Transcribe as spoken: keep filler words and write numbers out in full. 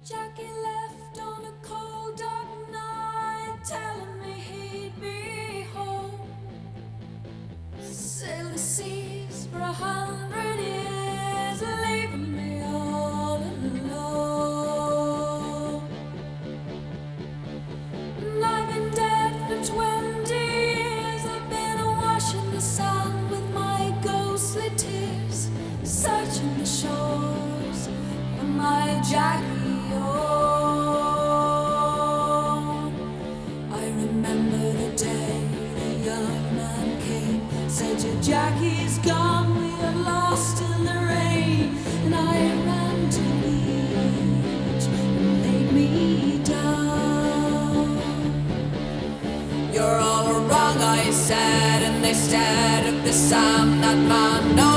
Jackie left on a cold dark night, telling me he'd be home. Sailed the seas for a hundred years, leaving me all alone. And I've been dead for twenty years. I've been awash in the sun with my ghostly tears, searching the shores for my Jackie. Said your Jackie's gone, we are lost in the rain. And I ran to the beach and laid me down. You're all wrong, I said, and they stared at the sun. That man